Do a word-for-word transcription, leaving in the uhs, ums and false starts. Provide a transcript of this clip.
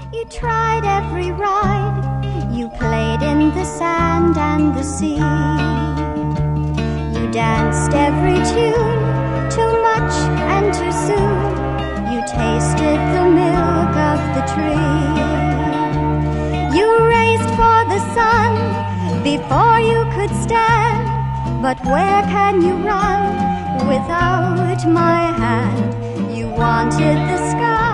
You tried every ride, you played in the sand and the sea. You danced every tune, too much and too soon. You tasted the milk of the tree. You raced for the sun before you could stand. But where can you run without my hand? You wanted the sky.